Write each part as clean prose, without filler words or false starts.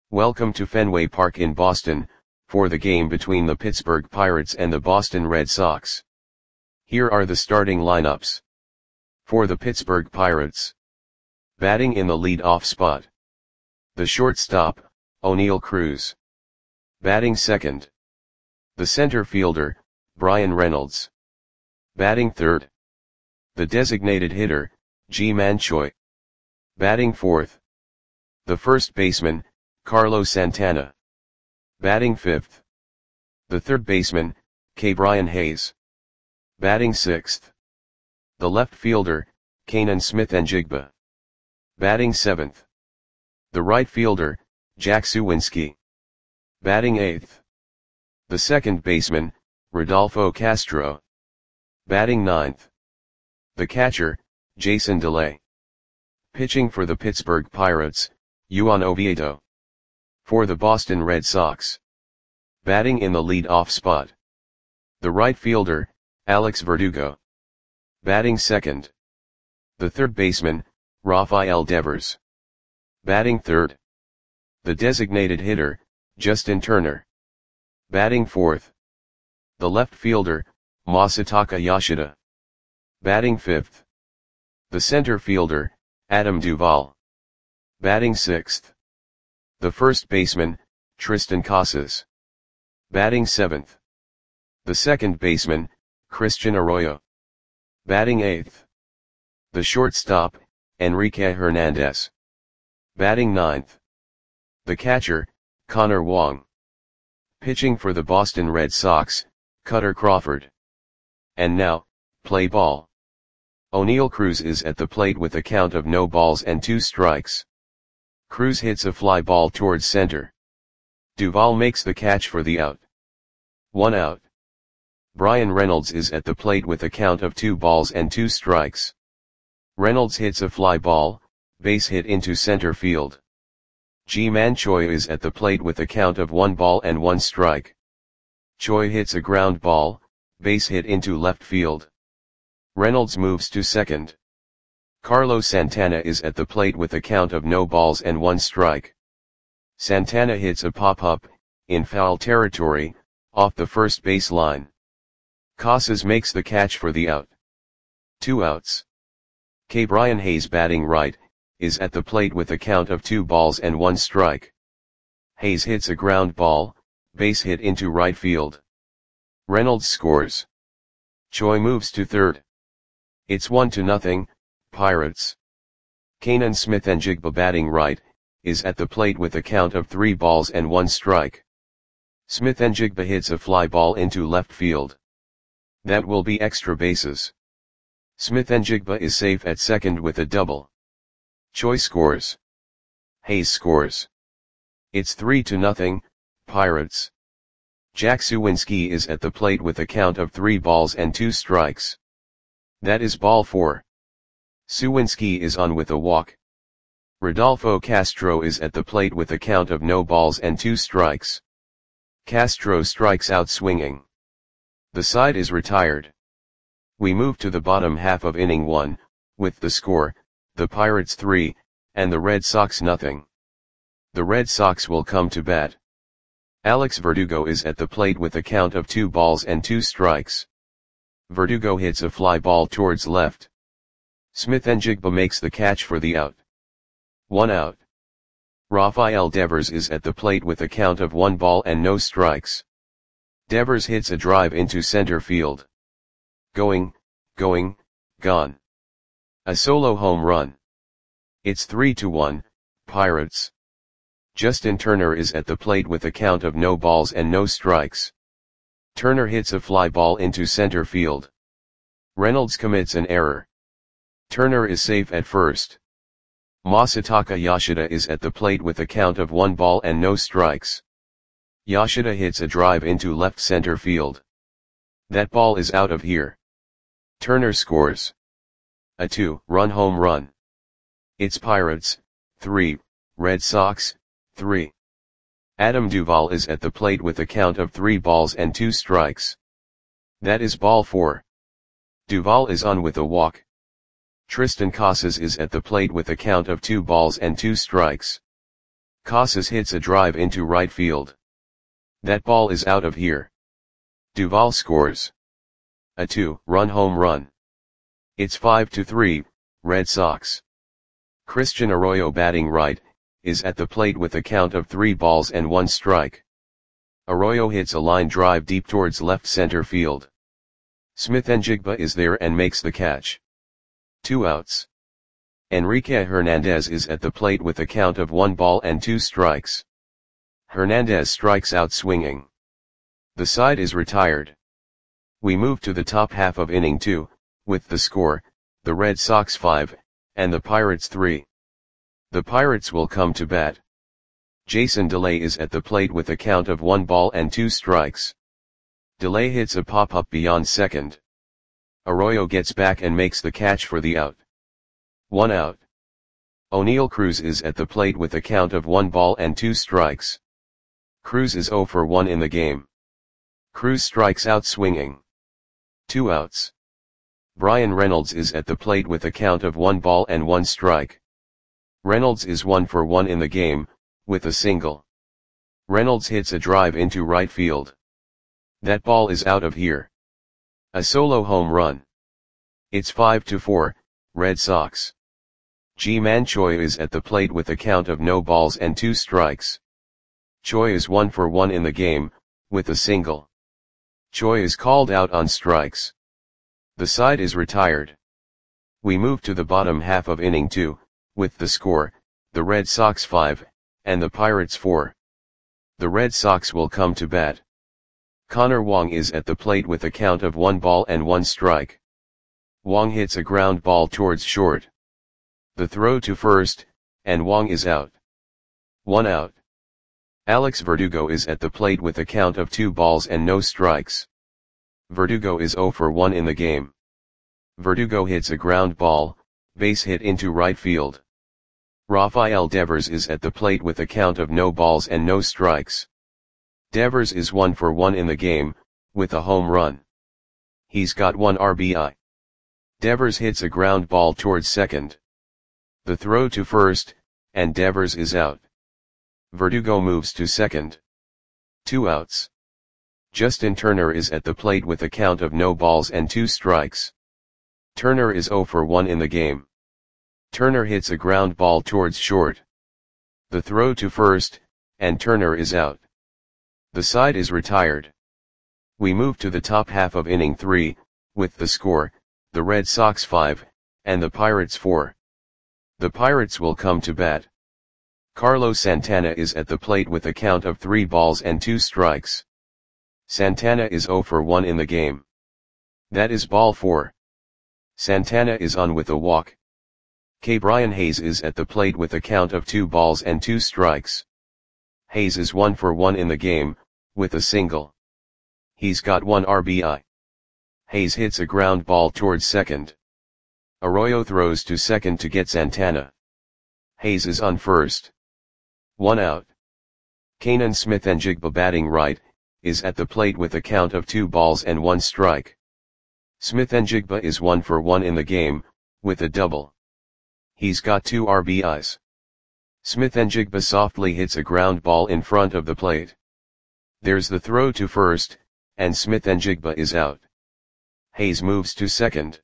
Welcome to Fenway Park in Boston, for the game between the Pittsburgh Pirates and the Boston Red Sox. Here are the starting lineups. For the Pittsburgh Pirates. Batting in the lead-off spot. The shortstop, Oneil Cruz. Batting second. The center fielder, Bryan Reynolds. Batting third. The designated hitter, Ji-Man Choi. Batting fourth. The first baseman, Carlos Santana. Batting fifth. The third baseman, Ke'Bryan Hayes. Batting sixth. The left fielder, Canaan Smith-Njigba. Batting seventh. The right fielder, Jack Suwinski. Batting eighth. The second baseman, Rodolfo Castro. Batting ninth. The catcher, Jason DeLay. Pitching for the Pittsburgh Pirates, Juan Oviedo. For the Boston Red Sox. Batting in the lead-off spot. The right fielder, Alex Verdugo. Batting second. The third baseman, Rafael Devers. Batting third. The designated hitter, Justin Turner. Batting fourth. The left fielder, Masataka Yoshida. Batting fifth. The center fielder, Adam Duvall. Batting sixth. The first baseman, Tristan Casas. Batting seventh. The second baseman, Christian Arroyo. Batting eighth. The shortstop, Enrique Hernandez. Batting ninth. The catcher, Connor Wong. Pitching for the Boston Red Sox, Kutter Crawford. And now, play ball. Oneil Cruz is at the plate with a count of no balls and 2 strikes. Cruz hits a fly ball towards center. Duvall makes the catch for the out. 1 out. Bryan Reynolds is at the plate with a count of 2 balls and 2 strikes. Reynolds hits a fly ball, base hit into center field. Ji-Man Choi is at the plate with a count of 1 ball and 1 strike. Choi hits a ground ball, base hit into left field. Reynolds moves to second. Carlos Santana is at the plate with a count of no balls and 1 strike. Santana hits a pop-up, in foul territory, off the first base line. Casas makes the catch for the out. 2 outs. Ke'Bryan Hayes batting right, is at the plate with a count of 2 balls and 1 strike. Hayes hits a ground ball, base hit into right field. Reynolds scores. Choi moves to third. It's 1-0, Pirates. Canaan Smith-Njigba batting right, is at the plate with a count of 3 balls and 1 strike. Smith-Njigba hits a fly ball into left field. That will be extra bases. Smith-Njigba is safe at second with a double. Choi scores. Hayes scores. It's 3-0, Pirates. Jack Suwinski is at the plate with a count of 3 balls and 2 strikes. That is ball 4. Suwinski is on with a walk. Rodolfo Castro is at the plate with a count of no balls and 2 strikes. Castro strikes out swinging. The side is retired. We move to the bottom half of inning 1, with the score, the Pirates 3, and the Red Sox nothing. The Red Sox will come to bat. Alex Verdugo is at the plate with a count of 2 balls and 2 strikes. Verdugo hits a fly ball towards left. Smith-Njigba makes the catch for the out. 1 out. Rafael Devers is at the plate with a count of 1 ball and no strikes. Devers hits a drive into center field. Going, gone. A solo home run. It's 3-1, Pirates. Justin Turner is at the plate with a count of no balls and no strikes. Turner hits a fly ball into center field. Reynolds commits an error. Turner is safe at first. Masataka Yoshida is at the plate with a count of 1 ball and no strikes. Yoshida hits a drive into left center field. That ball is out of here. Turner scores. A 2-run home run. It's Pirates, 3, Red Sox, 3. Adam Duvall is at the plate with a count of 3 balls and 2 strikes. That is ball 4. Duvall is on with a walk. Tristan Casas is at the plate with a count of 2 balls and 2 strikes. Casas hits a drive into right field. That ball is out of here. Duvall scores a 2-run home run. It's 5-3, Red Sox. Christian Arroyo, batting right, is at the plate with a count of 3 balls and 1 strike. Arroyo hits a line drive deep towards left center field. Smith-Njigba is there and makes the catch. 2 outs. Enrique Hernandez is at the plate with a count of 1 ball and 2 strikes. Hernandez strikes out swinging. The side is retired. We move to the top half of inning 2, with the score, the Red Sox 5, and the Pirates 3. The Pirates will come to bat. Jason Delay is at the plate with a count of 1 ball and 2 strikes. Delay hits a pop-up beyond second. Arroyo gets back and makes the catch for the out. 1 out. O'Neal Cruz is at the plate with a count of 1 ball and 2 strikes. Cruz is 0 for 1 in the game. Cruz strikes out swinging. 2 outs. Bryan Reynolds is at the plate with a count of 1 ball and 1 strike. Reynolds is 1 for 1 in the game, with a single. Reynolds hits a drive into right field. That ball is out of here. A solo home run. It's 5-4, Red Sox. Ji-Man Choi is at the plate with a count of no balls and 2 strikes. Choi is 1 for 1 in the game, with a single. Choi is called out on strikes. The side is retired. We move to the bottom half of inning 2, with the score, the Red Sox 5, and the Pirates 4. The Red Sox will come to bat. Connor Wong is at the plate with a count of 1 ball and 1 strike. Wong hits a ground ball towards short. The throw to first, and Wong is out. 1 out. Alex Verdugo is at the plate with a count of 2 balls and no strikes. Verdugo is 0 for 1 in the game. Verdugo hits a ground ball, base hit into right field. Rafael Devers is at the plate with a count of no balls and no strikes. Devers is 1 for 1 in the game, with a home run. He's got 1 RBI. Devers hits a ground ball towards second. The throw to first, and Devers is out. Verdugo moves to second. 2 outs. Justin Turner is at the plate with a count of no balls and 2 strikes. Turner is 0 for 1 in the game. Turner hits a ground ball towards short. The throw to first, and Turner is out. The side is retired. We move to the top half of inning 3, with the score, the Red Sox 5, and the Pirates 4. The Pirates will come to bat. Carlos Santana is at the plate with a count of 3 balls and 2 strikes. Santana is 0 for 1 in the game. That is ball 4. Santana is on with a walk. Brian Hayes is at the plate with a count of 2 balls and 2 strikes. Hayes is 1 for 1 in the game, with a single. He's got 1 RBI. Hayes hits a ground ball towards second. Arroyo throws to second to get Santana. Hayes is on first. 1 out. Canaan Smith-Njigba, batting right, is at the plate with a count of 2 balls and 1 strike. Smith-Njigba is 1 for 1 in the game, with a double. He's got 2 RBIs. Smith-Njigba softly hits a ground ball in front of the plate. There's the throw to first, and Smith-Njigba is out. Hayes moves to second.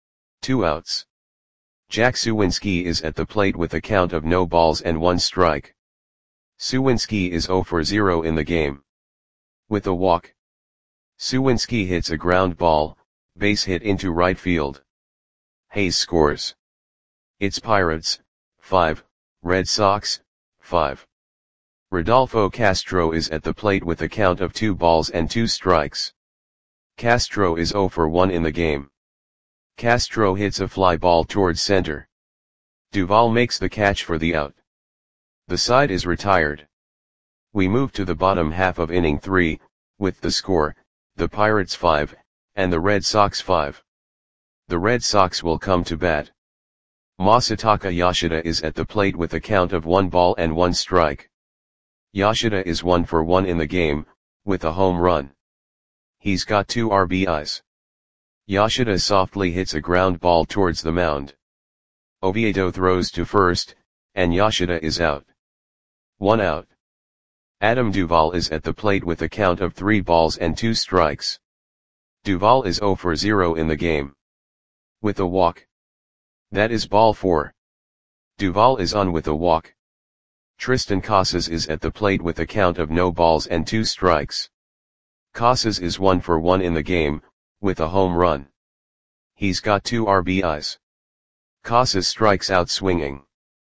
2 outs. Jack Suwinski is at the plate with a count of no balls and 1 strike. Suwinski is 0 for 0 in the game. With a walk. Suwinski hits a ground ball, base hit into right field. Hayes scores. It's Pirates, 5, Red Sox, 5. Rodolfo Castro is at the plate with a count of 2 balls and 2 strikes. Castro is 0 for 1 in the game. Castro hits a fly ball towards center. Duvall makes the catch for the out. The side is retired. We move to the bottom half of inning 3, with the score, the Pirates 5, and the Red Sox 5. The Red Sox will come to bat. Masataka Yoshida is at the plate with a count of 1 ball and 1 strike. Yoshida is 1 for 1 in the game, with a home run. He's got 2 RBIs. Yoshida softly hits a ground ball towards the mound. Oviedo throws to first, and Yoshida is out. 1 out. Adam Duvall is at the plate with a count of 3 balls and 2 strikes. Duvall is 0 for 0 in the game. With a walk. That is ball 4. Duvall is on with a walk. Tristan Casas is at the plate with a count of no balls and 2 strikes. Casas is 1 for 1 in the game, with a home run. He's got 2 RBIs. Casas strikes out swinging.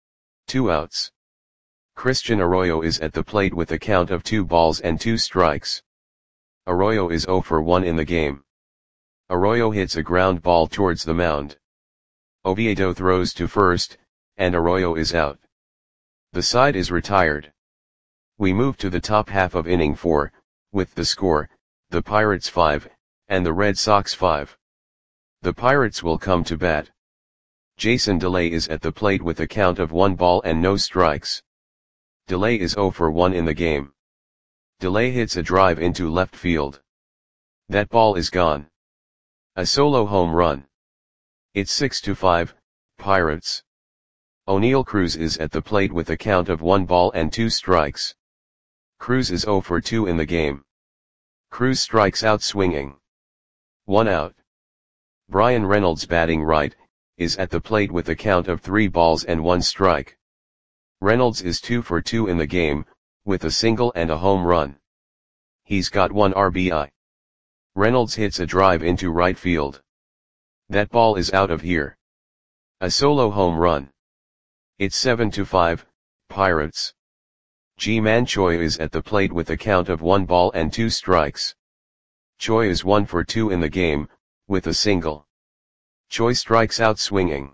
2 outs. Christian Arroyo is at the plate with a count of 2 balls and 2 strikes. Arroyo is 0 for 1 in the game. Arroyo hits a ground ball towards the mound. Oviedo throws to first, and Arroyo is out. The side is retired. We move to the top half of inning 4, with the score, the Pirates 5, and the Red Sox 5. The Pirates will come to bat. Jason DeLay is at the plate with a count of 1 ball and no strikes. DeLay is 0 for 1 in the game. DeLay hits a drive into left field. That ball is gone. A solo home run. It's 6-5, Pirates. O'Neal Cruz is at the plate with a count of 1 ball and 2 strikes. Cruz is 0 for 2 in the game. Cruz strikes out swinging. 1 out. Brian Reynolds, batting right, is at the plate with a count of 3 balls and 1 strike. Reynolds is 2 for 2 in the game, with a single and a home run. He's got 1 RBI. Reynolds hits a drive into right field. That ball is out of here. A solo home run. It's 7-5, Pirates. Ji-Man Choi is at the plate with a count of 1 ball and 2 strikes. Choi is 1 for 2 in the game, with a single. Choi strikes out swinging.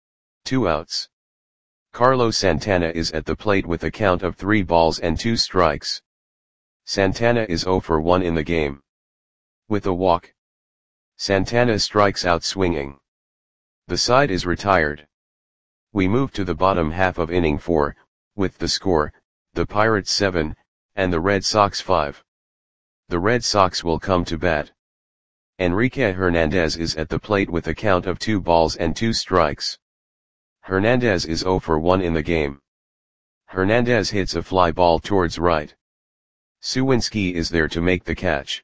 2 outs. Carlos Santana is at the plate with a count of 3 balls and 2 strikes. Santana is 0 for 1 in the game. With a walk. Santana strikes out swinging. The side is retired. We move to the bottom half of inning 4, with the score, the Pirates 7, and the Red Sox 5. The Red Sox will come to bat. Enrique Hernandez is at the plate with a count of 2 balls and 2 strikes. Hernandez is 0 for 1 in the game. Hernandez hits a fly ball towards right. Suwinski is there to make the catch.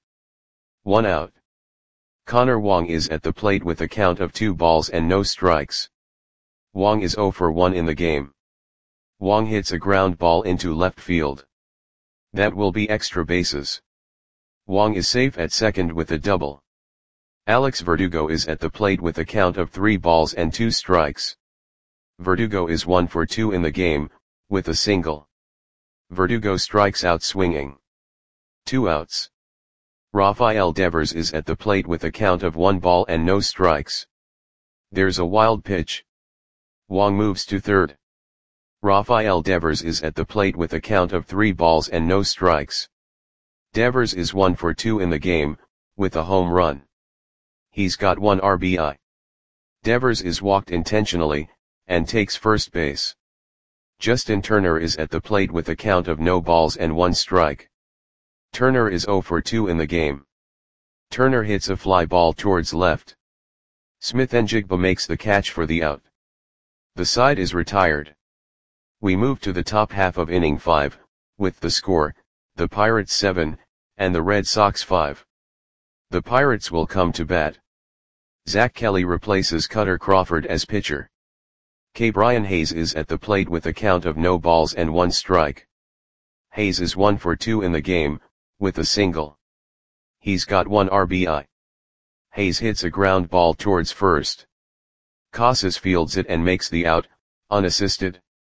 1 out. Connor Wong is at the plate with a count of 2 balls and no strikes. Wong is 0 for 1 in the game. Wong hits a ground ball into left field. That will be extra bases. Wong is safe at second with a double. Alex Verdugo is at the plate with a count of 3 balls and 2 strikes. Verdugo is 1 for 2 in the game, with a single. Verdugo strikes out swinging. 2 outs. Rafael Devers is at the plate with a count of 1 ball and no strikes. There's a wild pitch. Wong moves to third. Rafael Devers is at the plate with a count of 3 balls and no strikes. Devers is 1 for 2 in the game, with a home run. He's got 1 RBI. Devers is walked intentionally, and takes first base. Justin Turner is at the plate with a count of no balls and 1 strike. Turner is 0 for 2 in the game. Turner hits a fly ball towards left. Smith-Njigba makes the catch for the out. The side is retired. We move to the top half of inning 5, with the score, the Pirates 7, and the Red Sox 5. The Pirates will come to bat. Zach Kelly replaces Cutter Crawford as pitcher. K. Brian Hayes is at the plate with a count of no balls and 1 strike. Hayes is 1 for 2 in the game, with a single. He's got 1 RBI. Hayes hits a ground ball towards first. Casas fields it and makes the out, unassisted.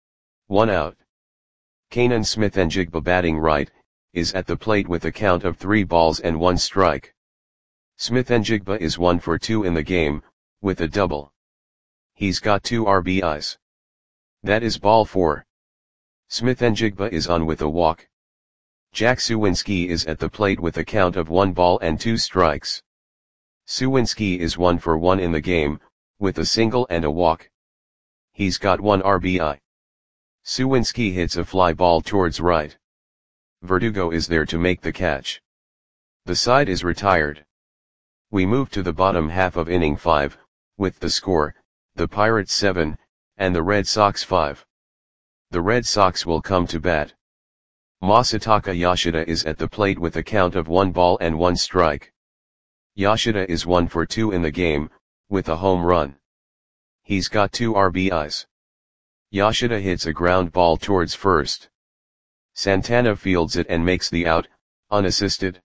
1 out. Kanan Smith-Njigba, batting right, is at the plate with a count of 3 balls and 1 strike. Smith-Njigba is 1 for 2 in the game, with a double. He's got 2 RBIs. That is ball 4. Smith-Njigba is on with a walk. Jack Suwinski is at the plate with a count of 1 ball and 2 strikes. Suwinski is 1 for 1 in the game, with a single and a walk. He's got 1 RBI. Suwinski hits a fly ball towards right. Verdugo is there to make the catch. The side is retired. We move to the bottom half of inning 5, with the score, the Pirates 7, and the Red Sox 5. The Red Sox will come to bat. Masataka Yoshida is at the plate with a count of 1 ball and 1 strike. Yoshida is 1 for 2 in the game, with a home run. He's got 2 RBIs. Yoshida hits a ground ball towards first. Santana fields it and makes the out, unassisted.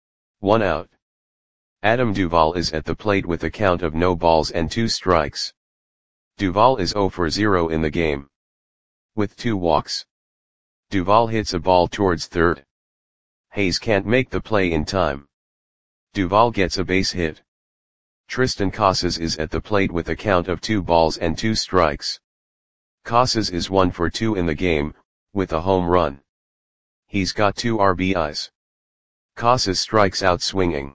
1 out. Adam Duvall is at the plate with a count of no balls and 2 strikes. Duvall is 0 for 0 in the game. With 2 walks. Duvall hits a ball towards third. Hayes can't make the play in time. Duvall gets a base hit. Tristan Casas is at the plate with a count of 2 balls and 2 strikes. Casas is 1 for 2 in the game, with a home run. He's got 2 RBIs. Casas strikes out swinging.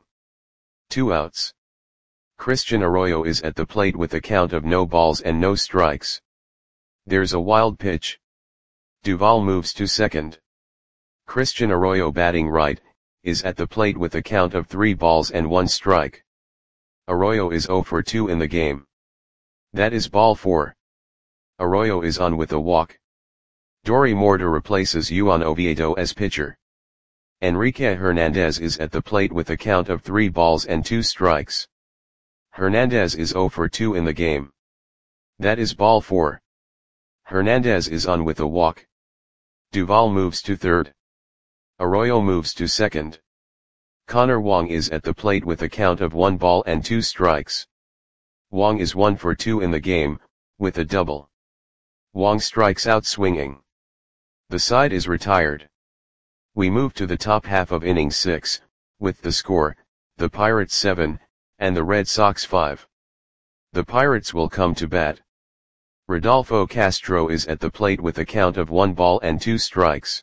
2 outs. Christian Arroyo is at the plate with a count of no balls and no strikes. There's a wild pitch. Duvall moves to second. Christian Arroyo, batting right, is at the plate with a count of 3 balls and 1 strike. Arroyo is 0 for 2 in the game. That is ball 4. Arroyo is on with a walk. Dory Morta replaces Juan Oviedo as pitcher. Enrique Hernandez is at the plate with a count of 3 balls and 2 strikes. Hernandez is 0 for 2 in the game. That is ball 4. Hernandez is on with a walk. Duvall moves to third. Arroyo moves to second. Connor Wong is at the plate with a count of 1 ball and 2 strikes. Wong is 1 for 2 in the game, with a double. Wong strikes out swinging. The side is retired. We move to the top half of inning 6, with the score, the Pirates 7, and the Red Sox 5. The Pirates will come to bat. Rodolfo Castro is at the plate with a count of 1 ball and 2 strikes.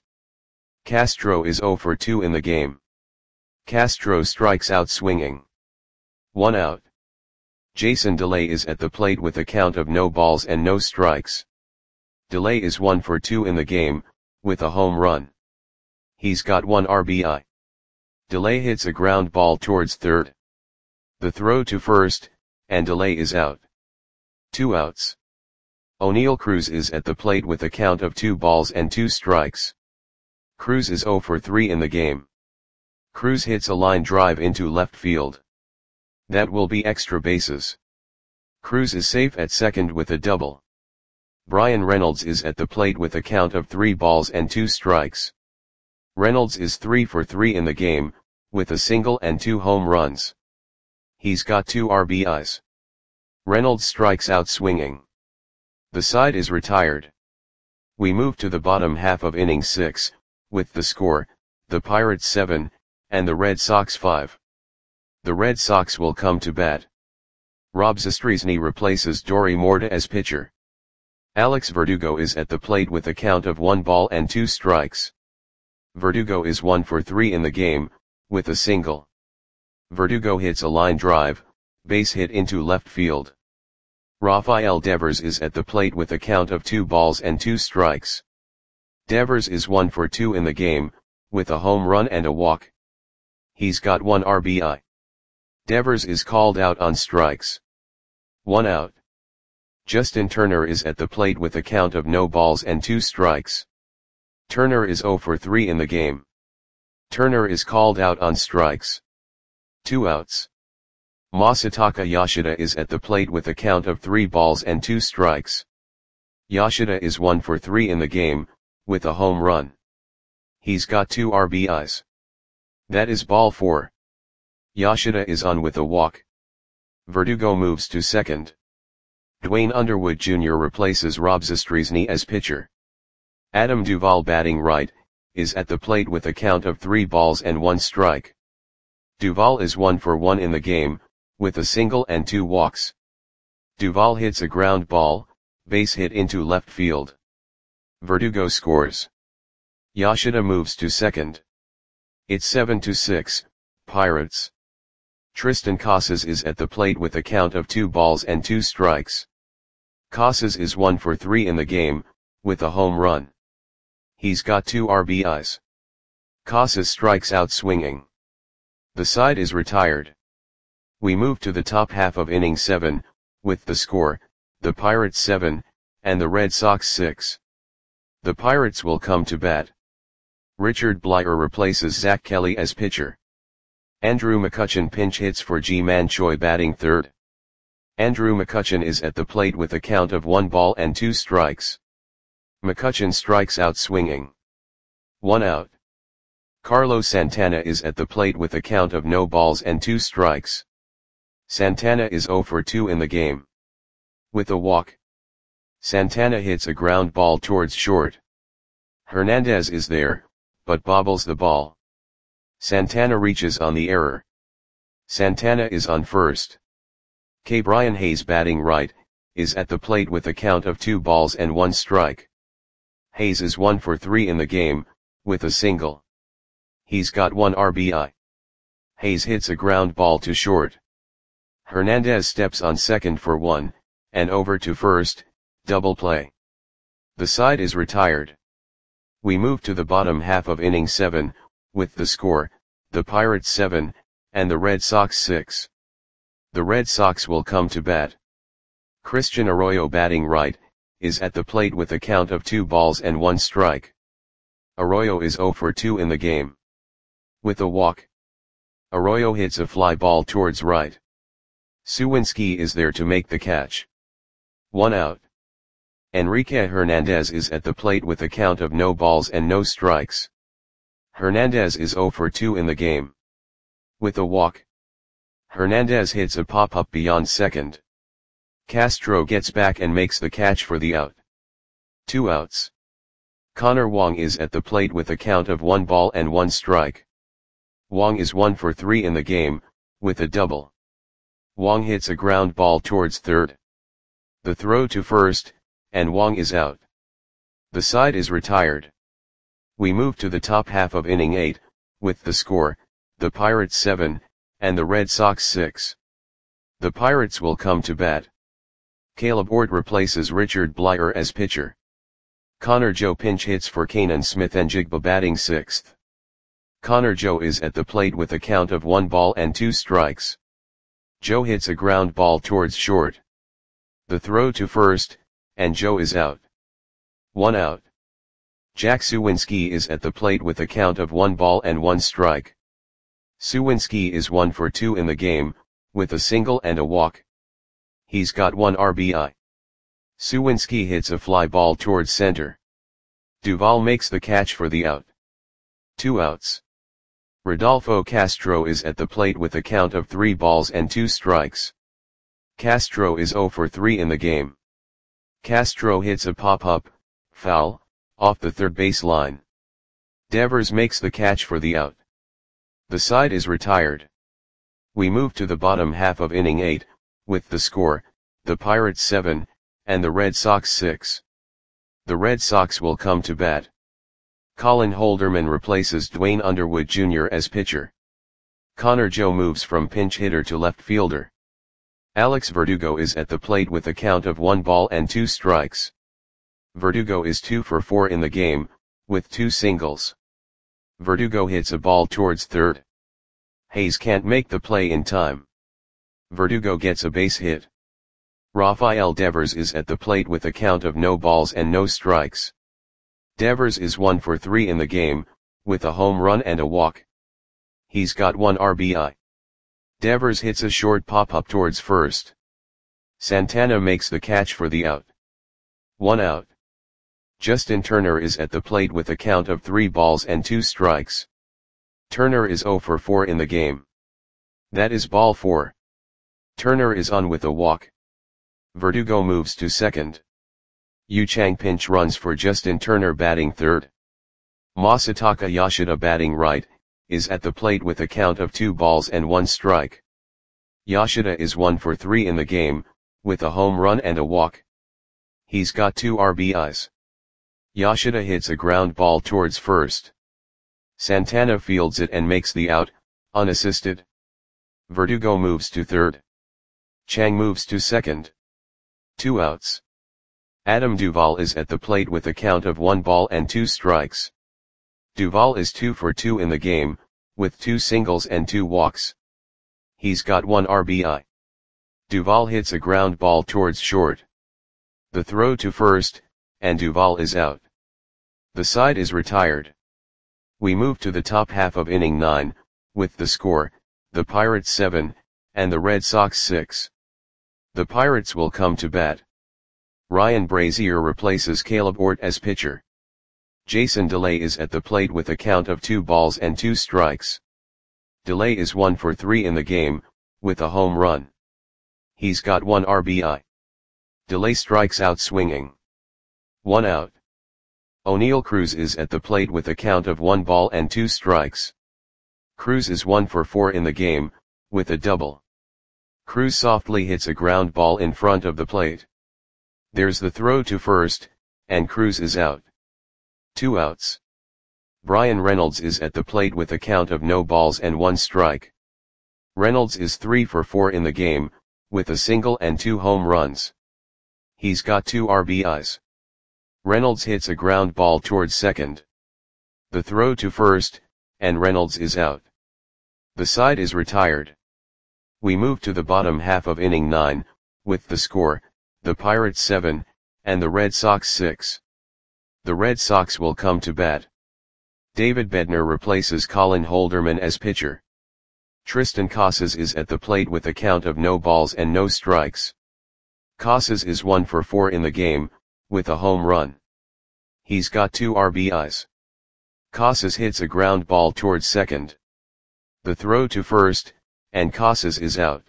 Castro is 0 for 2 in the game. Castro strikes out swinging. 1 out. Jason DeLay is at the plate with a count of no balls and no strikes. DeLay is 1 for 2 in the game, with a home run. He's got 1 RBI. DeLay hits a ground ball towards third. The throw to first, and DeLay is out. 2 outs. O'Neal Cruz is at the plate with a count of 2 balls and 2 strikes. Cruz is 0 for 3 in the game. Cruz hits a line drive into left field. That will be extra bases. Cruz is safe at second with a double. Brian Reynolds is at the plate with a count of 3 balls and 2 strikes. Reynolds is 3 for 3 in the game, with a single and 2 home runs. He's got 2 RBIs. Reynolds strikes out swinging. The side is retired. We move to the bottom half of inning 6, with the score, the Pirates 7, and the Red Sox 5. The Red Sox will come to bat. Rob Zastryzny replaces Dory Morta as pitcher. Alex Verdugo is at the plate with a count of 1 ball and 2 strikes. Verdugo is 1 for 3 in the game, with a single. Verdugo hits a line drive, base hit into left field. Rafael Devers is at the plate with a count of 2 balls and 2 strikes. Devers is 1 for 2 in the game, with a home run and a walk. He's got 1 RBI. Devers is called out on strikes. 1 out. Justin Turner is at the plate with a count of no balls and 2 strikes. Turner is 0 for 3 in the game. Turner is called out on strikes. 2 outs. Masataka Yoshida is at the plate with a count of 3 balls and 2 strikes. Yoshida is 1 for 3 in the game, with a home run. He's got 2 RBIs. That is ball 4. Yoshida is on with a walk. Verdugo moves to second. Dwayne Underwood Jr. replaces Rob Zastryzny as pitcher. Adam Duvall, batting right, is at the plate with a count of 3 balls and 1 strike. Duvall is 1 for 1 in the game, with a single and 2 walks. Duvall hits a ground ball, base hit into left field. Verdugo scores. Yoshida moves to second. It's 7-6, Pirates. Tristan Casas is at the plate with a count of 2 balls and 2 strikes. Casas is 1 for 3 in the game, with a home run. He's got 2 RBIs. Casas strikes out swinging. The side is retired. We move to the top half of inning 7, with the score, the Pirates 7, and the Red Sox 6. The Pirates will come to bat. Richard Bleier replaces Zach Kelly as pitcher. Andrew McCutchen pinch hits for Ji-Man Choi batting third. Andrew McCutchen is at the plate with a count of 1 ball and 2 strikes. McCutchen strikes out swinging. 1 out. Carlos Santana is at the plate with a count of no balls and 2 strikes. Santana is 0 for 2 in the game. With a walk. Santana hits a ground ball towards short. Hernandez is there, but bobbles the ball. Santana reaches on the error. Santana is on first. Brian Hayes batting right, is at the plate with a count of 2 balls and 1 strike. Hayes is 1 for 3 in the game, with a single. He's got 1 RBI. Hayes hits a ground ball to short. Hernandez steps on second for 1, and over to first, double play. The side is retired. We move to the bottom half of inning 7, with the score, the Pirates 7, and the Red Sox 6. The Red Sox will come to bat. Christian Arroyo batting right, is at the plate with a count of 2 balls and 1 strike. Arroyo is 0 for 2 in the game. With a walk. Arroyo hits a fly ball towards right. Suwinski is there to make the catch. 1 out. Enrique Hernandez is at the plate with a count of no balls and no strikes. Hernandez is 0 for 2 in the game. With a walk. Hernandez hits a pop-up beyond second. Castro gets back and makes the catch for the out. 2 outs. Connor Wong is at the plate with a count of 1 ball and 1 strike. Wong is 1 for 3 in the game, with a double. Wong hits a ground ball towards third. The throw to first, and Wong is out. The side is retired. We move to the top half of inning 8, with the score, the Pirates 7, and the Red Sox 6. The Pirates will come to bat. Caleb Ord replaces Richard Bleier as pitcher. Connor Joe pinch hits for Kanan Smith-Njigba batting 6th. Connor Joe is at the plate with a count of 1 ball and 2 strikes. Joe hits a ground ball towards short. The throw to first, and Joe is out. 1 out. Jack Suwinski is at the plate with a count of 1 ball and 1 strike. Suwinski is 1 for 2 in the game, with a single and a walk. He's got 1 RBI. Suwinski hits a fly ball towards center. Duvall makes the catch for the out. 2 outs. Rodolfo Castro is at the plate with a count of 3 balls and 2 strikes. Castro is 0 for 3 in the game. Castro hits a pop-up, foul, off the third base line. Devers makes the catch for the out. The side is retired. We move to the bottom half of inning 8, with the score, the Pirates 7, and the Red Sox 6. The Red Sox will come to bat. Colin Holderman replaces Dwayne Underwood Jr. as pitcher. Connor Joe moves from pinch hitter to left fielder. Alex Verdugo is at the plate with a count of 1 ball and 2 strikes. Verdugo is 2 for 4 in the game, with 2 singles. Verdugo hits a ball towards third. Hayes can't make the play in time. Verdugo gets a base hit. Rafael Devers is at the plate with a count of no balls and no strikes. Devers is 1 for 3 in the game, with a home run and a walk. He's got 1 RBI. Devers hits a short pop-up towards first. Santana makes the catch for the out. 1 out. Justin Turner is at the plate with a count of 3 balls and 2 strikes. Turner is 0 for 4 in the game. That is ball 4. Turner is on with a walk. Verdugo moves to second. Yu Chang pinch runs for Justin Turner batting third. Masataka Yoshida batting right, is at the plate with a count of 2 balls and 1 strike. Yoshida is 1 for 3 in the game, with a home run and a walk. He's got 2 RBIs. Yoshida hits a ground ball towards first. Santana fields it and makes the out, unassisted. Verdugo moves to third. Chang moves to second. 2 outs. Adam Duvall is at the plate with a count of 1 ball and 2 strikes. Duvall is 2 for 2 in the game, with 2 singles and 2 walks. He's got 1 RBI. Duvall hits a ground ball towards short. The throw to first, and Duvall is out. The side is retired. We move to the top half of inning 9, with the score, the Pirates 7, and the Red Sox 6. The Pirates will come to bat. Ryan Brazier replaces Caleb Ort as pitcher. Jason Delay is at the plate with a count of 2 balls and 2 strikes. Delay is 1 for 3 in the game, with a home run. He's got 1 RBI. Delay strikes out swinging. 1 out. O'Neal Cruz is at the plate with a count of 1 ball and 2 strikes. Cruz is 1 for 4 in the game, with a double. Cruz softly hits a ground ball in front of the plate. There's the throw to first, and Cruz is out. 2 outs. Bryan Reynolds is at the plate with a count of no balls and 1 strike. Reynolds is 3 for 4 in the game, with a single and 2 home runs. He's got 2 RBIs. Reynolds hits a ground ball towards second. The throw to first, and Reynolds is out. The side is retired. We move to the bottom half of inning 9, with the score, the Pirates 7, and the Red Sox 6. The Red Sox will come to bat. David Bednar replaces Colin Holderman as pitcher. Tristan Casas is at the plate with a count of no balls and no strikes. Casas is 1 for 4 in the game, with a home run. He's got 2 RBIs. Casas hits a ground ball towards second. The throw to first, and Casas is out.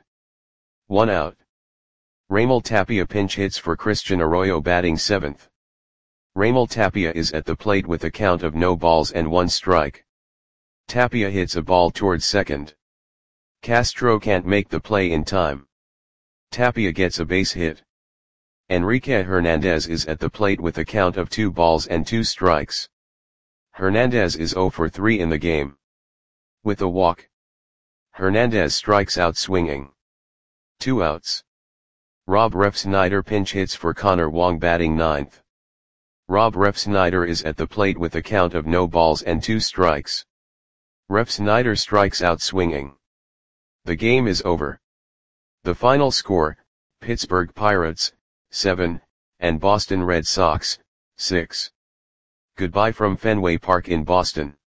1 out. Raimel Tapia pinch hits for Christian Arroyo batting 7th. Raimel Tapia is at the plate with a count of no balls and 1 strike. Tapia hits a ball towards second. Castro can't make the play in time. Tapia gets a base hit. Enrique Hernandez is at the plate with a count of 2 balls and 2 strikes. Hernandez is 0 for 3 in the game. With a walk. Hernandez strikes out swinging. 2 outs. Rob Refsnyder pinch hits for Connor Wong batting 9th. Rob Refsnyder is at the plate with a count of no balls and 2 strikes. Refsnyder strikes out swinging. The game is over. The final score, Pittsburgh Pirates, 7, and Boston Red Sox, 6. Goodbye from Fenway Park in Boston.